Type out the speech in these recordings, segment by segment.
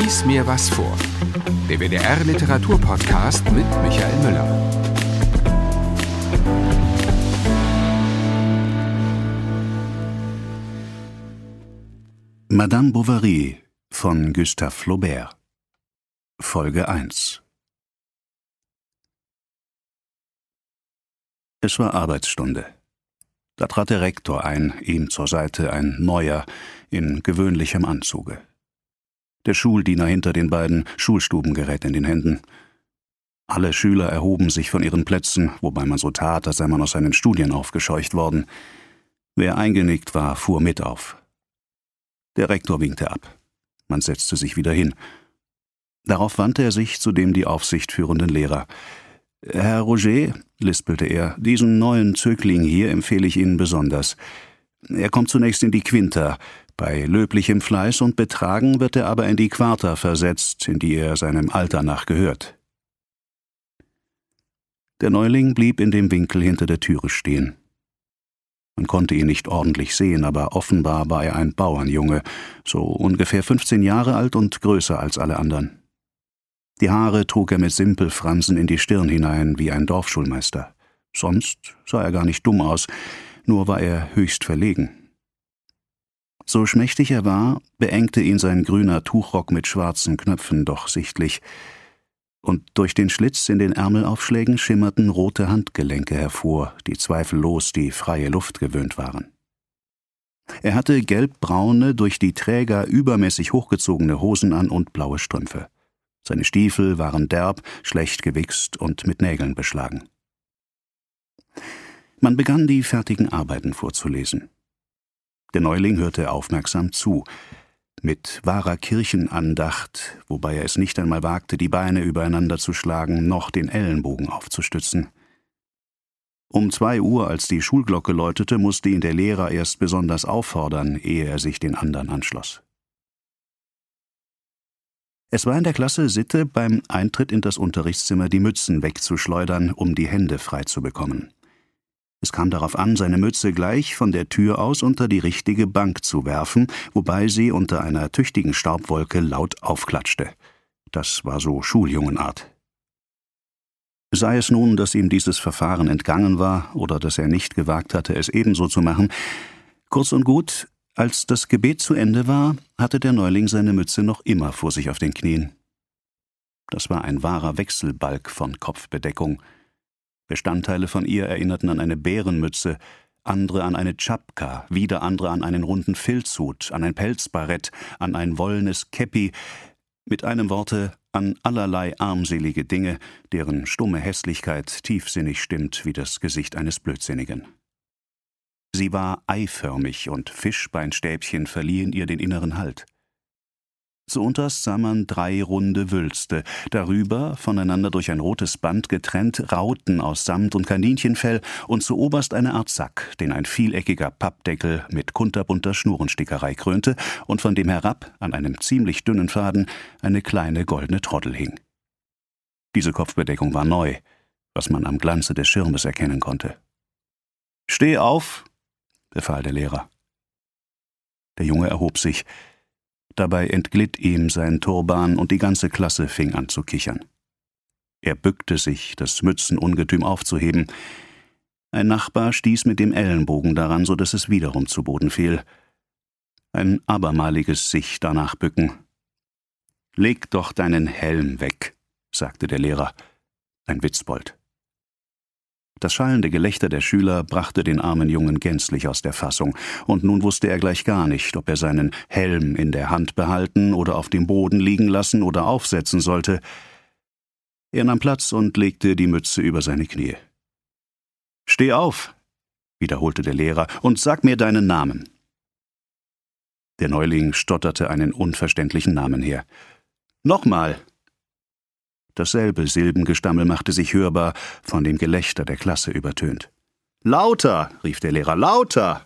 Lies mir was vor. Der WDR-Literaturpodcast mit Michael Müller. Madame Bovary von Gustave Flaubert. Folge 1. Es war Arbeitsstunde. Da trat der Rektor ein, ihm zur Seite ein Neuer in gewöhnlichem Anzuge. Der Schuldiener hinter den beiden, Schulstubengerät in den Händen. Alle Schüler erhoben sich von ihren Plätzen, wobei man so tat, als sei man aus seinen Studien aufgescheucht worden. Wer eingenickt war, fuhr mit auf. Der Rektor winkte ab. Man setzte sich wieder hin. Darauf wandte er sich zu dem die Aufsicht führenden Lehrer. »Herr Roger«, lispelte er, »diesen neuen Zögling hier empfehle ich Ihnen besonders. Er kommt zunächst in die Quinta. Bei löblichem Fleiß und Betragen wird er aber in die Quarta versetzt, in die er seinem Alter nach gehört.« Der Neuling blieb in dem Winkel hinter der Türe stehen. Man konnte ihn nicht ordentlich sehen, aber offenbar war er ein Bauernjunge, so ungefähr 15 Jahre alt und größer als alle anderen. Die Haare trug er mit Simpelfransen in die Stirn hinein, wie ein Dorfschulmeister. Sonst sah er gar nicht dumm aus, nur war er höchst verlegen. So schmächtig er war, beengte ihn sein grüner Tuchrock mit schwarzen Knöpfen doch sichtlich, und durch den Schlitz in den Ärmelaufschlägen schimmerten rote Handgelenke hervor, die zweifellos die freie Luft gewöhnt waren. Er hatte gelbbraune, durch die Träger übermäßig hochgezogene Hosen an und blaue Strümpfe. Seine Stiefel waren derb, schlecht gewichst und mit Nägeln beschlagen. Man begann, die fertigen Arbeiten vorzulesen. Der Neuling hörte aufmerksam zu, mit wahrer Kirchenandacht, wobei er es nicht einmal wagte, die Beine übereinander zu schlagen, noch den Ellenbogen aufzustützen. Um 2 Uhr, als die Schulglocke läutete, musste ihn der Lehrer erst besonders auffordern, ehe er sich den anderen anschloss. Es war in der Klasse Sitte, beim Eintritt in das Unterrichtszimmer die Mützen wegzuschleudern, um die Hände frei zu bekommen. Es kam darauf an, seine Mütze gleich von der Tür aus unter die richtige Bank zu werfen, wobei sie unter einer tüchtigen Staubwolke laut aufklatschte. Das war so Schuljungenart. Sei es nun, dass ihm dieses Verfahren entgangen war oder dass er nicht gewagt hatte, es ebenso zu machen. Kurz und gut, als das Gebet zu Ende war, hatte der Neuling seine Mütze noch immer vor sich auf den Knien. Das war ein wahrer Wechselbalg von Kopfbedeckung. Bestandteile von ihr erinnerten an eine Bärenmütze, andere an eine Tschapka, wieder andere an einen runden Filzhut, an ein Pelzbarett, an ein wollenes Käppi, mit einem Worte an allerlei armselige Dinge, deren stumme Hässlichkeit tiefsinnig stimmt wie das Gesicht eines Blödsinnigen. Sie war eiförmig und Fischbeinstäbchen verliehen ihr den inneren Halt. Zuunterst sah man 3 runde Wülste, darüber, voneinander durch ein rotes Band getrennt, Rauten aus Samt und Kaninchenfell und zuoberst eine Art Sack, den ein vieleckiger Pappdeckel mit kunterbunter Schnurrenstickerei krönte und von dem herab, an einem ziemlich dünnen Faden, eine kleine goldene Troddel hing. Diese Kopfbedeckung war neu, was man am Glanze des Schirmes erkennen konnte. »Steh auf«, befahl der Lehrer. Der Junge erhob sich. Dabei entglitt ihm sein Turban und die ganze Klasse fing an zu kichern. Er bückte sich, das Mützenungetüm aufzuheben. Ein Nachbar stieß mit dem Ellenbogen daran, so dass es wiederum zu Boden fiel. Ein abermaliges sich danach bücken. »Leg doch deinen Helm weg«, sagte der Lehrer, ein Witzbold. Das schallende Gelächter der Schüler brachte den armen Jungen gänzlich aus der Fassung, und nun wusste er gleich gar nicht, ob er seinen Helm in der Hand behalten oder auf dem Boden liegen lassen oder aufsetzen sollte. Er nahm Platz und legte die Mütze über seine Knie. »Steh auf«, wiederholte der Lehrer, »und sag mir deinen Namen.« Der Neuling stotterte einen unverständlichen Namen her. »Nochmal!« Dasselbe Silbengestammel machte sich hörbar, von dem Gelächter der Klasse übertönt. »Lauter«, rief der Lehrer, »lauter!«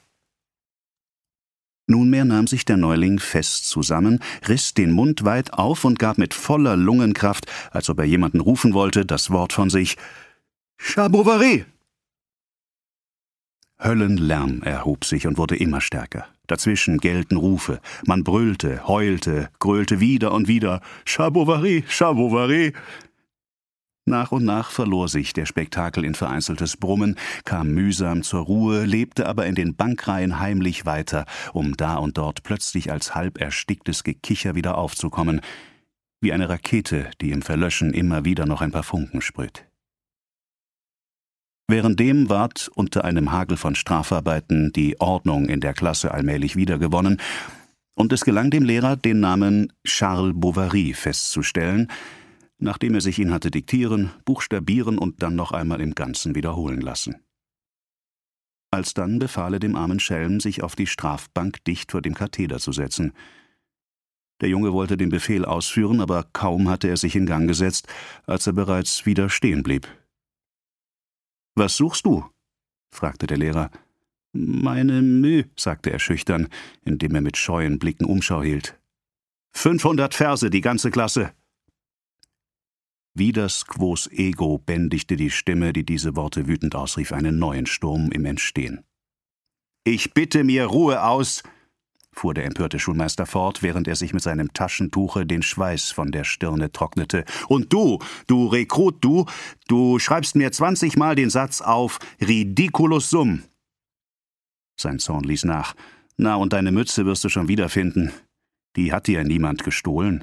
Nunmehr nahm sich der Neuling fest zusammen, riss den Mund weit auf und gab mit voller Lungenkraft, als ob er jemanden rufen wollte, das Wort von sich: »Bovary!« Höllenlärm erhob sich und wurde immer stärker. Dazwischen gellten Rufe. Man brüllte, heulte, gröhlte wieder und wieder: »Chat-Bovary, Chat-Bovary!« Nach und nach verlor sich der Spektakel in vereinzeltes Brummen, kam mühsam zur Ruhe, lebte aber in den Bankreihen heimlich weiter, um da und dort plötzlich als halb ersticktes Gekicher wieder aufzukommen, wie eine Rakete, die im Verlöschen immer wieder noch ein paar Funken sprüht. Währenddem ward unter einem Hagel von Strafarbeiten die Ordnung in der Klasse allmählich wiedergewonnen, und es gelang dem Lehrer, den Namen Charles Bovary festzustellen, nachdem er sich ihn hatte diktieren, buchstabieren und dann noch einmal im Ganzen wiederholen lassen. Alsdann befahl er dem armen Schelm, sich auf die Strafbank dicht vor dem Katheder zu setzen. Der Junge wollte den Befehl ausführen, aber kaum hatte er sich in Gang gesetzt, als er bereits wieder stehen blieb. »Was suchst du?« fragte der Lehrer. »Meine Müh«, sagte er schüchtern, indem er mit scheuen Blicken Umschau hielt. »500 Verse, die ganze Klasse!« Wie das Quos ego bändigte die Stimme, die diese Worte wütend ausrief, einen neuen Sturm im Entstehen. »Ich bitte mir Ruhe aus«, fuhr der empörte Schulmeister fort, während er sich mit seinem Taschentuche den Schweiß von der Stirne trocknete. »Und du Rekrut, du schreibst mir 20-mal den Satz auf Ridiculus sum.« Sein Zorn ließ nach. »Na, und deine Mütze wirst du schon wiederfinden. Die hat dir niemand gestohlen.«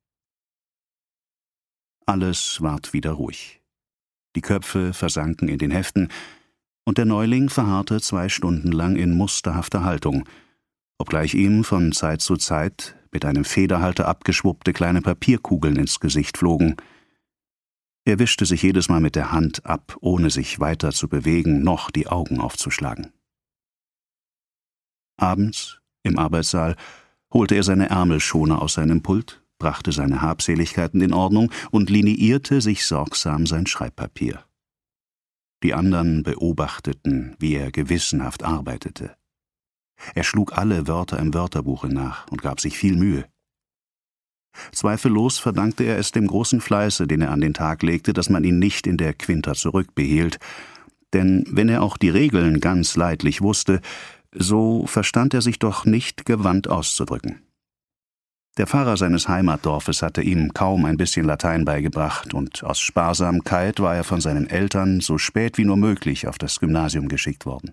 Alles ward wieder ruhig. Die Köpfe versanken in den Heften, und der Neuling verharrte 2 Stunden lang in musterhafter Haltung, obgleich ihm von Zeit zu Zeit mit einem Federhalter abgeschwuppte kleine Papierkugeln ins Gesicht flogen. Er wischte sich jedes Mal mit der Hand ab, ohne sich weiter zu bewegen, noch die Augen aufzuschlagen. Abends, im Arbeitssaal, holte er seine Ärmelschoner aus seinem Pult, brachte seine Habseligkeiten in Ordnung und liniierte sich sorgsam sein Schreibpapier. Die anderen beobachteten, wie er gewissenhaft arbeitete. Er schlug alle Wörter im Wörterbuche nach und gab sich viel Mühe. Zweifellos verdankte er es dem großen Fleiße, den er an den Tag legte, dass man ihn nicht in der Quinta zurückbehielt, denn wenn er auch die Regeln ganz leidlich wusste, so verstand er sich doch nicht gewandt auszudrücken. Der Pfarrer seines Heimatdorfes hatte ihm kaum ein bisschen Latein beigebracht, und aus Sparsamkeit war er von seinen Eltern so spät wie nur möglich auf das Gymnasium geschickt worden.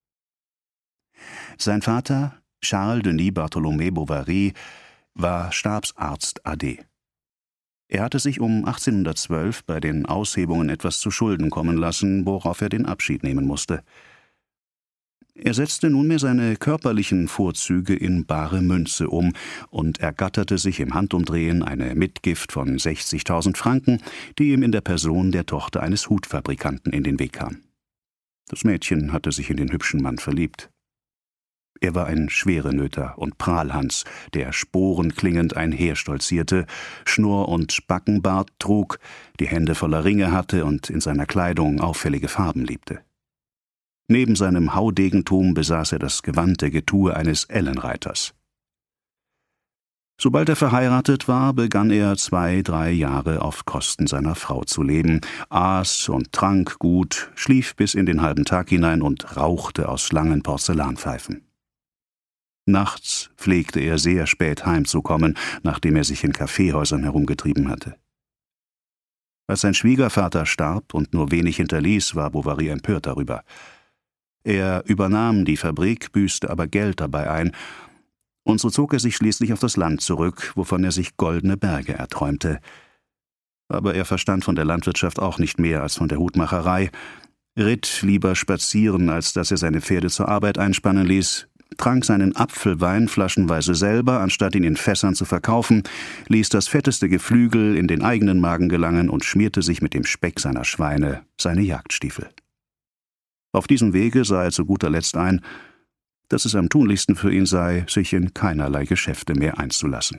Sein Vater, Charles Denis Bartholomé Bovary, war Stabsarzt AD. Er hatte sich um 1812 bei den Aushebungen etwas zu Schulden kommen lassen, worauf er den Abschied nehmen musste. Er setzte nunmehr seine körperlichen Vorzüge in bare Münze um und ergatterte sich im Handumdrehen eine Mitgift von 60.000 Franken, die ihm in der Person der Tochter eines Hutfabrikanten in den Weg kam. Das Mädchen hatte sich in den hübschen Mann verliebt. Er war ein Schwerenöter und Prahlhans, der sporenklingend einherstolzierte, Schnurr- und Backenbart trug, die Hände voller Ringe hatte und in seiner Kleidung auffällige Farben liebte. Neben seinem Haudegentum besaß er das gewandte Getue eines Ellenreiters. Sobald er verheiratet war, begann er 2-3 Jahre auf Kosten seiner Frau zu leben, aß und trank gut, schlief bis in den halben Tag hinein und rauchte aus langen Porzellanpfeifen. Nachts pflegte er sehr spät heimzukommen, nachdem er sich in Kaffeehäusern herumgetrieben hatte. Als sein Schwiegervater starb und nur wenig hinterließ, war Bovary empört darüber. Er übernahm die Fabrik, büßte aber Geld dabei ein, und so zog er sich schließlich auf das Land zurück, wovon er sich goldene Berge erträumte. Aber er verstand von der Landwirtschaft auch nicht mehr als von der Hutmacherei, ritt lieber spazieren, als dass er seine Pferde zur Arbeit einspannen ließ, trank seinen Apfelwein flaschenweise selber, anstatt ihn in Fässern zu verkaufen, ließ das fetteste Geflügel in den eigenen Magen gelangen und schmierte sich mit dem Speck seiner Schweine seine Jagdstiefel. Auf diesem Wege sah er zu guter Letzt ein, dass es am tunlichsten für ihn sei, sich in keinerlei Geschäfte mehr einzulassen.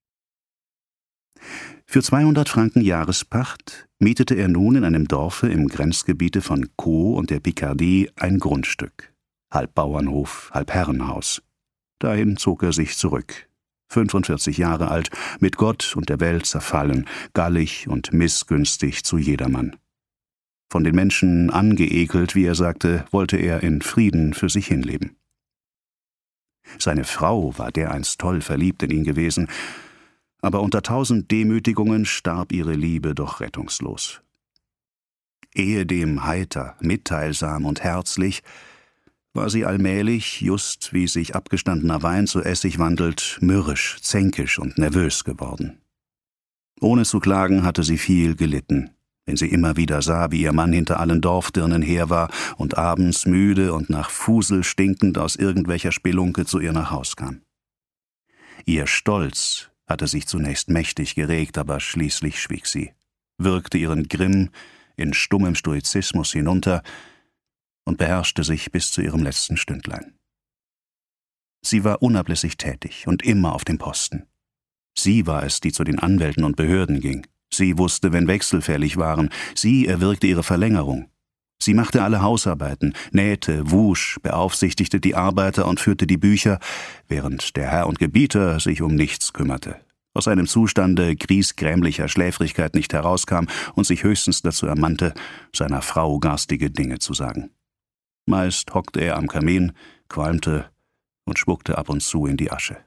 Für 200 Franken Jahrespacht mietete er nun in einem Dorfe im Grenzgebiete von Caux und der Picardie ein Grundstück. Halb Bauernhof, halb Herrenhaus. Dahin zog er sich zurück, 45 Jahre alt, mit Gott und der Welt zerfallen, gallig und missgünstig zu jedermann. Von den Menschen angeekelt, wie er sagte, wollte er in Frieden für sich hinleben. Seine Frau war dereinst toll verliebt in ihn gewesen, aber unter 1000 Demütigungen starb ihre Liebe doch rettungslos. Ehedem heiter, mitteilsam und herzlich, war sie allmählich, just wie sich abgestandener Wein zu Essig wandelt, mürrisch, zänkisch und nervös geworden. Ohne zu klagen hatte sie viel gelitten, wenn sie immer wieder sah, wie ihr Mann hinter allen Dorfdirnen her war und abends müde und nach Fusel stinkend aus irgendwelcher Spelunke zu ihr nach Haus kam. Ihr Stolz hatte sich zunächst mächtig geregt, aber schließlich schwieg sie, wirkte ihren Grimm in stummem Stoizismus hinunter und beherrschte sich bis zu ihrem letzten Stündlein. Sie war unablässig tätig und immer auf dem Posten. Sie war es, die zu den Anwälten und Behörden ging. Sie wusste, wenn Wechsel fällig waren. Sie erwirkte ihre Verlängerung. Sie machte alle Hausarbeiten, nähte, wusch, beaufsichtigte die Arbeiter und führte die Bücher, während der Herr und Gebieter sich um nichts kümmerte, aus einem Zustande griesgrämlicher Schläfrigkeit nicht herauskam und sich höchstens dazu ermannte, seiner Frau garstige Dinge zu sagen. Meist hockte er am Kamin, qualmte und spuckte ab und zu in die Asche.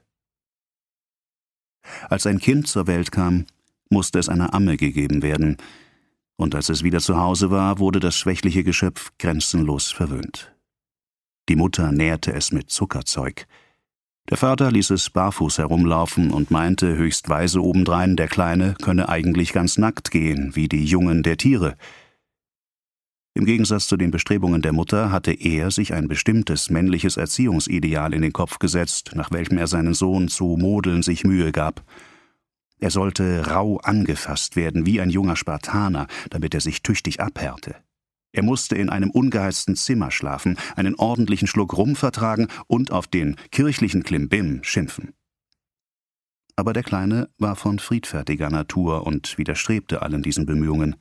Als ein Kind zur Welt kam, musste es einer Amme gegeben werden, und als es wieder zu Hause war, wurde das schwächliche Geschöpf grenzenlos verwöhnt. Die Mutter nährte es mit Zuckerzeug. Der Vater ließ es barfuß herumlaufen und meinte höchst weise obendrein, der Kleine könne eigentlich ganz nackt gehen, wie die Jungen der Tiere. Im Gegensatz zu den Bestrebungen der Mutter hatte er sich ein bestimmtes männliches Erziehungsideal in den Kopf gesetzt, nach welchem er seinen Sohn zu modeln sich Mühe gab. Er sollte rau angefasst werden wie ein junger Spartaner, damit er sich tüchtig abhärte. Er musste in einem ungeheizten Zimmer schlafen, einen ordentlichen Schluck Rum vertragen und auf den kirchlichen Klimbim schimpfen. Aber der Kleine war von friedfertiger Natur und widerstrebte allen diesen Bemühungen.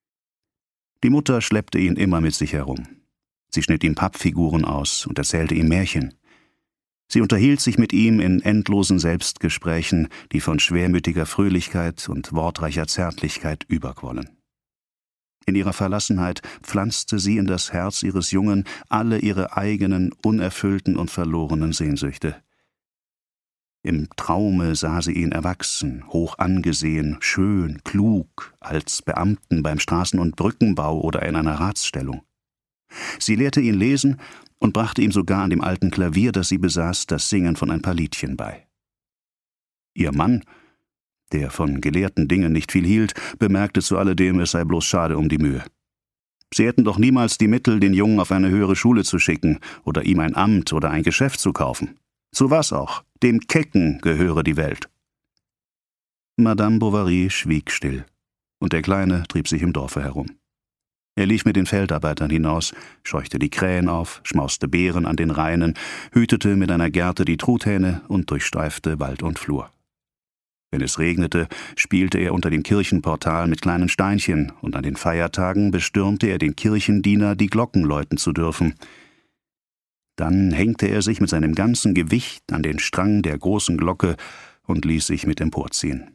Die Mutter schleppte ihn immer mit sich herum. Sie schnitt ihm Pappfiguren aus und erzählte ihm Märchen. Sie unterhielt sich mit ihm in endlosen Selbstgesprächen, die von schwermütiger Fröhlichkeit und wortreicher Zärtlichkeit überquollen. In ihrer Verlassenheit pflanzte sie in das Herz ihres Jungen alle ihre eigenen, unerfüllten und verlorenen Sehnsüchte. Im Traume sah sie ihn erwachsen, hoch angesehen, schön, klug, als Beamten beim Straßen- und Brückenbau oder in einer Ratsstellung. Sie lehrte ihn lesen und brachte ihm sogar an dem alten Klavier, das sie besaß, das Singen von ein paar Liedchen bei. Ihr Mann, der von gelehrten Dingen nicht viel hielt, bemerkte zu alledem, es sei bloß schade um die Mühe. Sie hätten doch niemals die Mittel, den Jungen auf eine höhere Schule zu schicken oder ihm ein Amt oder ein Geschäft zu kaufen. Zu was auch? Dem Kecken gehöre die Welt. Madame Bovary schwieg still, und der Kleine trieb sich im Dorfe herum. Er lief mit den Feldarbeitern hinaus, scheuchte die Krähen auf, schmauste Beeren an den Rainen, hütete mit einer Gerte die Truthähne und durchstreifte Wald und Flur. Wenn es regnete, spielte er unter dem Kirchenportal mit kleinen Steinchen, und an den Feiertagen bestürmte er den Kirchendiener, die Glocken läuten zu dürfen. Dann hängte er sich mit seinem ganzen Gewicht an den Strang der großen Glocke und ließ sich mit emporziehen.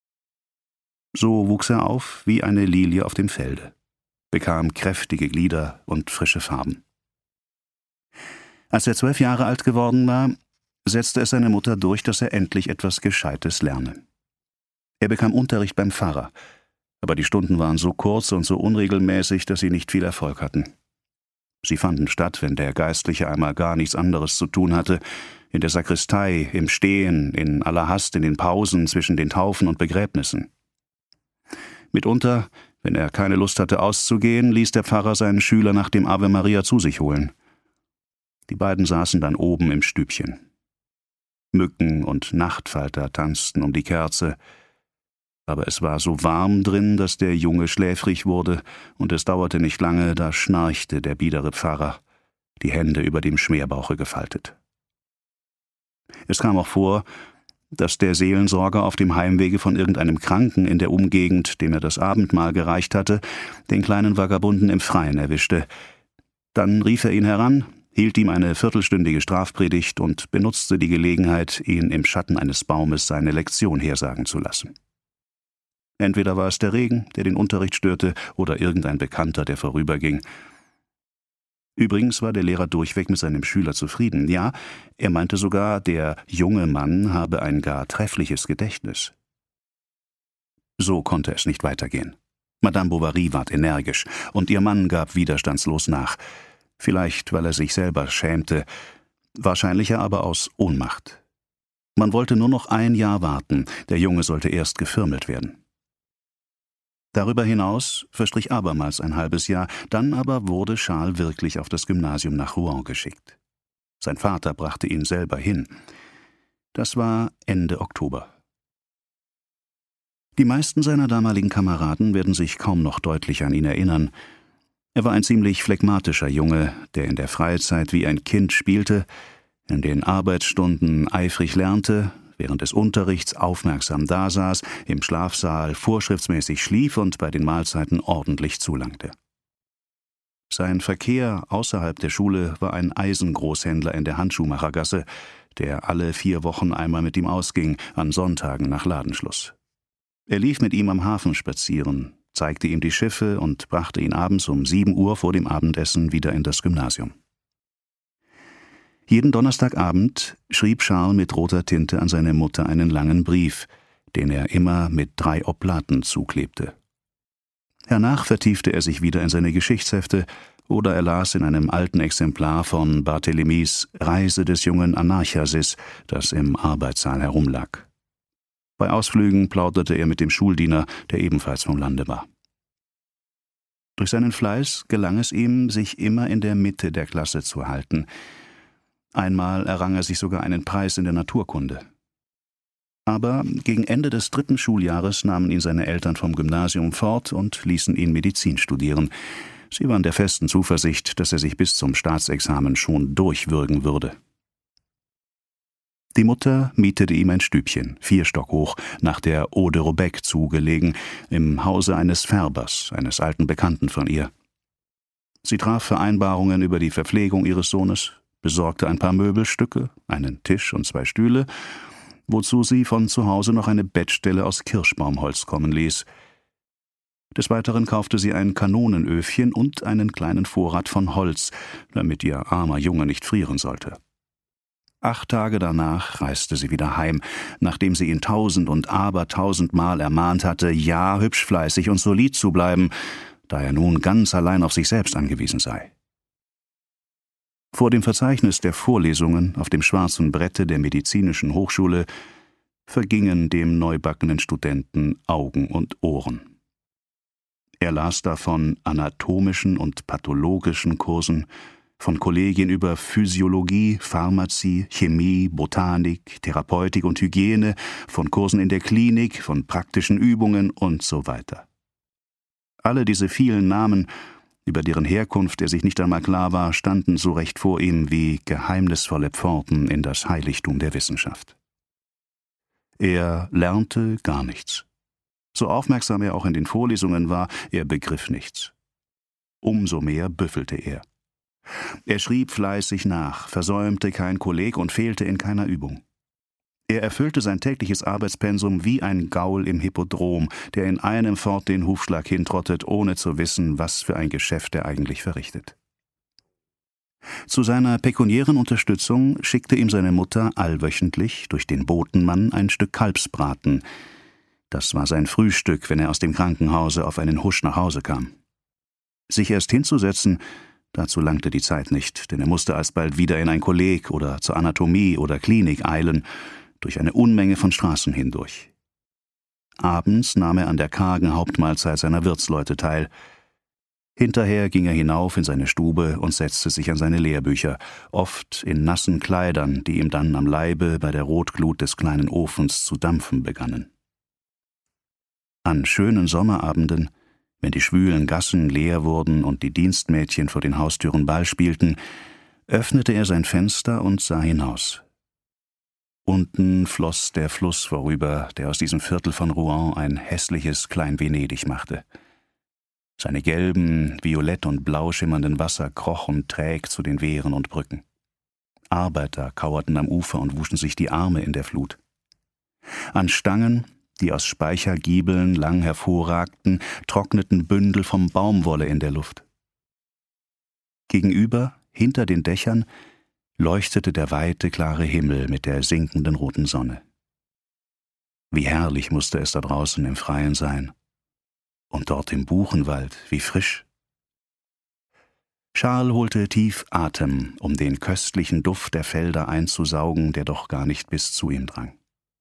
So wuchs er auf wie eine Lilie auf dem Felde, bekam kräftige Glieder und frische Farben. Als er 12 Jahre alt geworden war, setzte es seine Mutter durch, dass er endlich etwas Gescheites lerne. Er bekam Unterricht beim Pfarrer, aber die Stunden waren so kurz und so unregelmäßig, dass sie nicht viel Erfolg hatten. Sie fanden statt, wenn der Geistliche einmal gar nichts anderes zu tun hatte, in der Sakristei, im Stehen, in aller Hast in den Pausen zwischen den Taufen und Begräbnissen. Mitunter, wenn er keine Lust hatte auszugehen, ließ der Pfarrer seinen Schüler nach dem Ave Maria zu sich holen. Die beiden saßen dann oben im Stübchen. Mücken und Nachtfalter tanzten um die Kerze, aber es war so warm drin, dass der Junge schläfrig wurde, und es dauerte nicht lange, da schnarchte der biedere Pfarrer, die Hände über dem Schmerbauche gefaltet. Es kam auch vor, dass der Seelensorger auf dem Heimwege von irgendeinem Kranken in der Umgegend, dem er das Abendmahl gereicht hatte, den kleinen Vagabunden im Freien erwischte. Dann rief er ihn heran, hielt ihm eine viertelstündige Strafpredigt und benutzte die Gelegenheit, ihn im Schatten eines Baumes seine Lektion hersagen zu lassen. Entweder war es der Regen, der den Unterricht störte, oder irgendein Bekannter, der vorüberging. Übrigens war der Lehrer durchweg mit seinem Schüler zufrieden. Ja, er meinte sogar, der junge Mann habe ein gar treffliches Gedächtnis. So konnte es nicht weitergehen. Madame Bovary ward energisch, und ihr Mann gab widerstandslos nach. Vielleicht, weil er sich selber schämte, wahrscheinlicher aber aus Ohnmacht. Man wollte nur noch ein Jahr warten, der Junge sollte erst gefirmelt werden. Darüber hinaus verstrich abermals ein halbes Jahr, dann aber wurde Charles wirklich auf das Gymnasium nach Rouen geschickt. Sein Vater brachte ihn selber hin. Das war Ende Oktober. Die meisten seiner damaligen Kameraden werden sich kaum noch deutlich an ihn erinnern. Er war ein ziemlich phlegmatischer Junge, der in der Freizeit wie ein Kind spielte, in den Arbeitsstunden eifrig lernte, während des Unterrichts aufmerksam dasaß, im Schlafsaal vorschriftsmäßig schlief und bei den Mahlzeiten ordentlich zulangte. Sein Verkehr außerhalb der Schule war ein Eisengroßhändler in der Handschuhmachergasse, der alle 4 Wochen einmal mit ihm ausging, an Sonntagen nach Ladenschluss. Er lief mit ihm am Hafen spazieren, zeigte ihm die Schiffe und brachte ihn abends um 7 Uhr vor dem Abendessen wieder in das Gymnasium. Jeden Donnerstagabend schrieb Charles mit roter Tinte an seine Mutter einen langen Brief, den er immer mit 3 Oblaten zuklebte. Hernach vertiefte er sich wieder in seine Geschichtshefte oder er las in einem alten Exemplar von Barthélemys »Reise des jungen Anarchasis«, das im Arbeitssaal herumlag. Bei Ausflügen plauderte er mit dem Schuldiener, der ebenfalls vom Lande war. Durch seinen Fleiß gelang es ihm, sich immer in der Mitte der Klasse zu halten. Einmal errang er sich sogar einen Preis in der Naturkunde. Aber gegen Ende des 3. Schuljahres nahmen ihn seine Eltern vom Gymnasium fort und ließen ihn Medizin studieren. Sie waren der festen Zuversicht, dass er sich bis zum Staatsexamen schon durchwürgen würde. Die Mutter mietete ihm ein Stübchen, 4 Stock hoch, nach der Eau de Robec zugelegen, im Hause eines Färbers, eines alten Bekannten von ihr. Sie traf Vereinbarungen über die Verpflegung ihres Sohnes, besorgte ein paar Möbelstücke, einen Tisch und 2 Stühle, wozu sie von zu Hause noch eine Bettstelle aus Kirschbaumholz kommen ließ. Des Weiteren kaufte sie ein Kanonenöfchen und einen kleinen Vorrat von Holz, damit ihr armer Junge nicht frieren sollte. 8 Tage danach reiste sie wieder heim, nachdem sie ihn 1000 und abertausendmal ermahnt hatte, ja hübsch fleißig und solid zu bleiben, da er nun ganz allein auf sich selbst angewiesen sei. Vor dem Verzeichnis der Vorlesungen auf dem schwarzen Brette der Medizinischen Hochschule vergingen dem neubackenen Studenten Augen und Ohren. Er las da von anatomischen und pathologischen Kursen, von Kollegien über Physiologie, Pharmazie, Chemie, Botanik, Therapeutik und Hygiene, von Kursen in der Klinik, von praktischen Übungen und so weiter. Alle diese vielen Namen, über deren Herkunft er sich nicht einmal klar war, standen so recht vor ihm wie geheimnisvolle Pforten in das Heiligtum der Wissenschaft. Er lernte gar nichts. So aufmerksam er auch in den Vorlesungen war, er begriff nichts. Umso mehr büffelte er. Er schrieb fleißig nach, versäumte kein Kolleg und fehlte in keiner Übung. Er erfüllte sein tägliches Arbeitspensum wie ein Gaul im Hippodrom, der in einem fort den Hufschlag hintrottet, ohne zu wissen, was für ein Geschäft er eigentlich verrichtet. Zu seiner pekuniären Unterstützung schickte ihm seine Mutter allwöchentlich durch den Botenmann ein Stück Kalbsbraten. Das war sein Frühstück, wenn er aus dem Krankenhause auf einen Husch nach Hause kam. Sich erst hinzusetzen, dazu langte die Zeit nicht, denn er musste alsbald wieder in ein Kolleg oder zur Anatomie oder Klinik eilen, durch eine Unmenge von Straßen hindurch. Abends nahm er an der kargen Hauptmahlzeit seiner Wirtsleute teil. Hinterher ging er hinauf in seine Stube und setzte sich an seine Lehrbücher, oft in nassen Kleidern, die ihm dann am Leibe bei der Rotglut des kleinen Ofens zu dampfen begannen. An schönen Sommerabenden, wenn die schwülen Gassen leer wurden und die Dienstmädchen vor den Haustüren Ball spielten, öffnete er sein Fenster und sah hinaus. Unten floss der Fluss vorüber, der aus diesem Viertel von Rouen ein hässliches Klein-Venedig machte. Seine gelben, violett und blau schimmernden Wasser krochen träg zu den Wehren und Brücken. Arbeiter kauerten am Ufer und wuschen sich die Arme in der Flut. An Stangen, die aus Speichergiebeln lang hervorragten, trockneten Bündel von Baumwolle in der Luft. Gegenüber, hinter den Dächern, leuchtete der weite, klare Himmel mit der sinkenden roten Sonne. Wie herrlich musste es da draußen im Freien sein. Und dort im Buchenwald, wie frisch. Charles holte tief Atem, um den köstlichen Duft der Felder einzusaugen, der doch gar nicht bis zu ihm drang.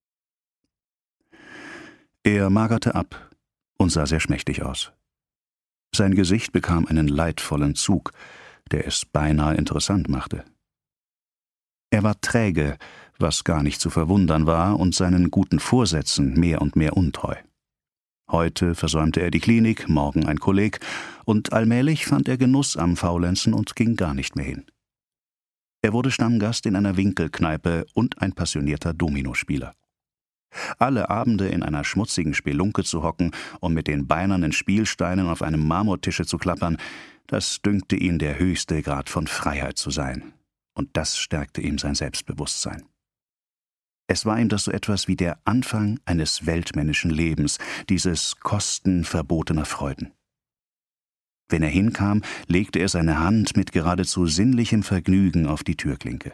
Er magerte ab und sah sehr schmächtig aus. Sein Gesicht bekam einen leidvollen Zug, der es beinahe interessant machte. Er war träge, was gar nicht zu verwundern war, und seinen guten Vorsätzen mehr und mehr untreu. Heute versäumte er die Klinik, morgen ein Kolleg, und allmählich fand er Genuss am Faulenzen und ging gar nicht mehr hin. Er wurde Stammgast in einer Winkelkneipe und ein passionierter Dominospieler. Alle Abende in einer schmutzigen Spelunke zu hocken und mit den beinernen Spielsteinen auf einem Marmortische zu klappern, das dünkte ihn der höchste Grad von Freiheit zu sein. Und das stärkte ihm sein Selbstbewusstsein. Es war ihm das so etwas wie der Anfang eines weltmännischen Lebens, dieses Kosten verbotener Freuden. Wenn er hinkam, legte er seine Hand mit geradezu sinnlichem Vergnügen auf die Türklinke.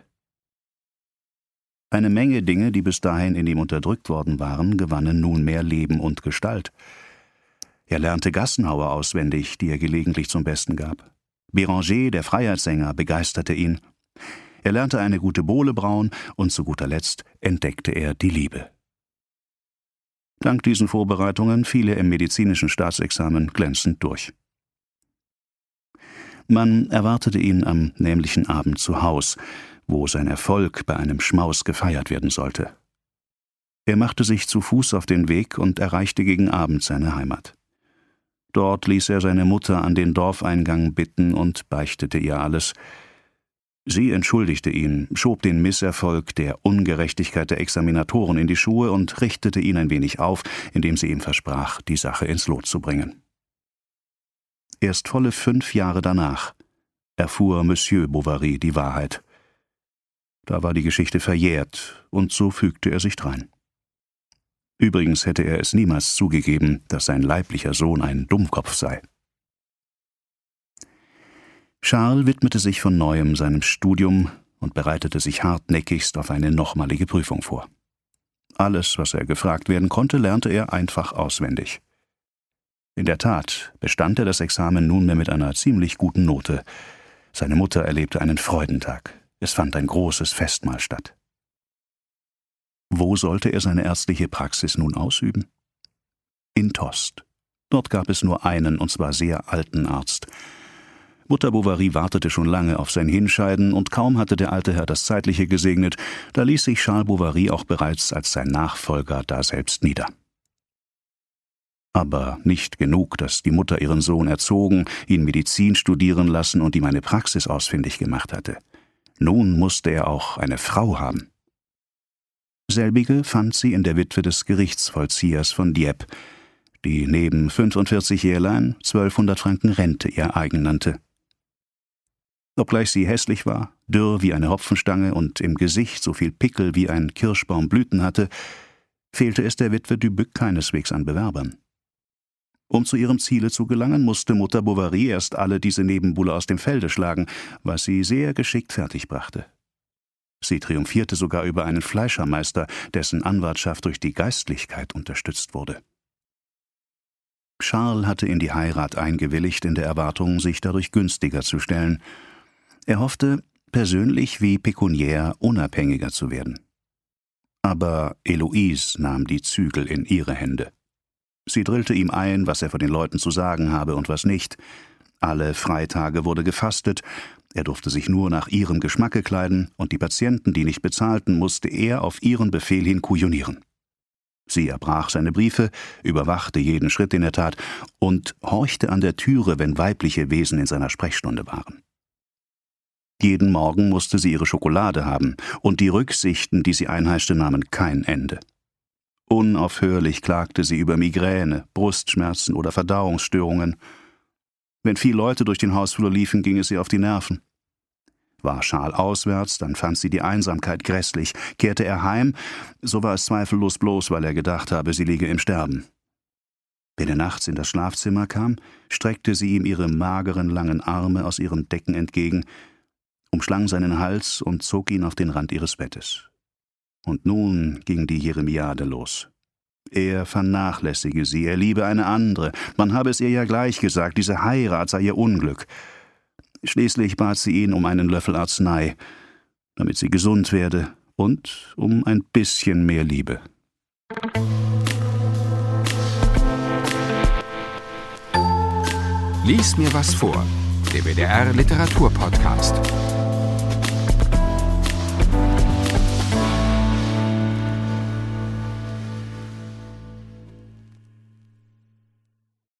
Eine Menge Dinge, die bis dahin in ihm unterdrückt worden waren, gewannen nunmehr Leben und Gestalt. Er lernte Gassenhauer auswendig, die er gelegentlich zum Besten gab. Béranger, der Freiheitssänger, begeisterte ihn. Er lernte eine gute Bowle brauen und zu guter Letzt entdeckte er die Liebe. Dank diesen Vorbereitungen fiel er im medizinischen Staatsexamen glänzend durch. Man erwartete ihn am nämlichen Abend zu Haus, wo sein Erfolg bei einem Schmaus gefeiert werden sollte. Er machte sich zu Fuß auf den Weg und erreichte gegen Abend seine Heimat. Dort ließ er seine Mutter an den Dorfeingang bitten und beichtete ihr alles. Sie entschuldigte ihn, schob den Misserfolg der Ungerechtigkeit der Examinatoren in die Schuhe und richtete ihn ein wenig auf, indem sie ihm versprach, die Sache ins Lot zu bringen. Erst volle 5 Jahre danach erfuhr Monsieur Bovary die Wahrheit. Da war die Geschichte verjährt, und so fügte er sich drein. Übrigens hätte er es niemals zugegeben, dass sein leiblicher Sohn ein Dummkopf sei. Charles widmete sich von neuem seinem Studium und bereitete sich hartnäckigst auf eine nochmalige Prüfung vor. Alles, was er gefragt werden konnte, lernte er einfach auswendig. In der Tat bestand er das Examen nunmehr mit einer ziemlich guten Note. Seine Mutter erlebte einen Freudentag. Es fand ein großes Festmahl statt. Wo sollte er seine ärztliche Praxis nun ausüben? In Tostes. Dort gab es nur einen, und zwar sehr alten Arzt. Mutter Bovary wartete schon lange auf sein Hinscheiden, und kaum hatte der alte Herr das Zeitliche gesegnet, da ließ sich Charles Bovary auch bereits als sein Nachfolger daselbst nieder. Aber nicht genug, dass die Mutter ihren Sohn erzogen, ihn Medizin studieren lassen und ihm eine Praxis ausfindig gemacht hatte. Nun musste er auch eine Frau haben. Selbige fand sie in der Witwe des Gerichtsvollziehers von Dieppe, die neben 45 Jährlein 1200 Franken Rente ihr eigen nannte. Obgleich sie hässlich war, dürr wie eine Hopfenstange und im Gesicht so viel Pickel wie ein Kirschbaum Blüten hatte, fehlte es der Witwe Dubuc keineswegs an Bewerbern. Um zu ihrem Ziele zu gelangen, musste Mutter Bovary erst alle diese Nebenbuhler aus dem Felde schlagen, was sie sehr geschickt fertigbrachte. Sie triumphierte sogar über einen Fleischermeister, dessen Anwartschaft durch die Geistlichkeit unterstützt wurde. Charles hatte in die Heirat eingewilligt, in der Erwartung, sich dadurch günstiger zu stellen. Er hoffte, persönlich wie pekuniär unabhängiger zu werden. Aber Heloise nahm die Zügel in ihre Hände. Sie drillte ihm ein, was er von den Leuten zu sagen habe und was nicht. Alle Freitage wurde gefastet, er durfte sich nur nach ihrem Geschmacke kleiden, und die Patienten, die nicht bezahlten, musste er auf ihren Befehl hin kujonieren. Sie erbrach seine Briefe, überwachte jeden Schritt, den er tat, und horchte an der Türe, wenn weibliche Wesen in seiner Sprechstunde waren. Jeden Morgen musste sie ihre Schokolade haben, und die Rücksichten, die sie einheischte, nahmen kein Ende. Unaufhörlich klagte sie über Migräne, Brustschmerzen oder Verdauungsstörungen. Wenn viele Leute durch den Hausflur liefen, ging es ihr auf die Nerven. War Charles auswärts, dann fand sie die Einsamkeit grässlich. Kehrte er heim, so war es zweifellos bloß, weil er gedacht habe, sie liege im Sterben. Wenn er nachts in das Schlafzimmer kam, streckte sie ihm ihre mageren, langen Arme aus ihren Decken entgegen, umschlang seinen Hals und zog ihn auf den Rand ihres Bettes. Und nun ging die Jeremiade los. Er vernachlässige sie, er liebe eine andere. Man habe es ihr ja gleich gesagt, diese Heirat sei ihr Unglück. Schließlich bat sie ihn um einen Löffel Arznei, damit sie gesund werde und um ein bisschen mehr Liebe. Lies mir was vor. Der WDR Literaturpodcast.